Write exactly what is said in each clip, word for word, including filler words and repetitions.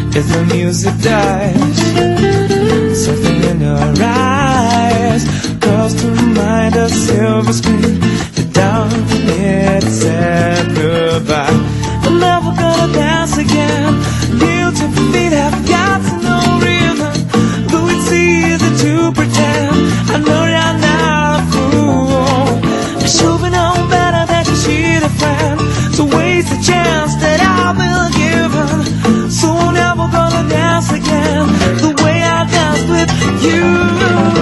as the music dies. Something in your eyes calls to mind a silver screen. The dawn it said goodbye. I'm never gonna dance again. Guilty feet have got no reason, though it's easy to pretend. I know you're not a fool. I should have known better than to cheat a friend, to waste the chance that I've been given. So I'm never gonna dance again the way I danced with you.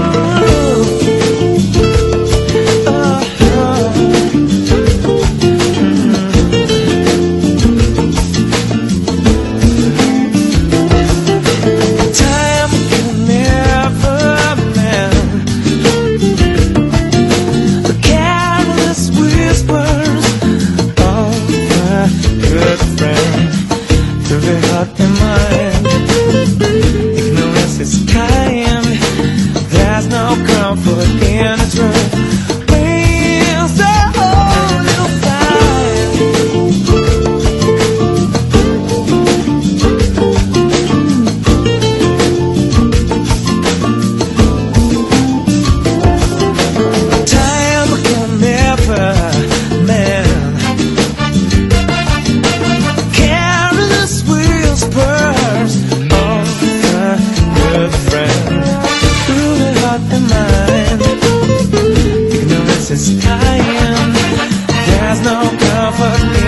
There's no comfort in the truth. Please don't hold you fine. Time can never mend careless whispers of a good friend. And mine, ignorance is dying. There's no comfort.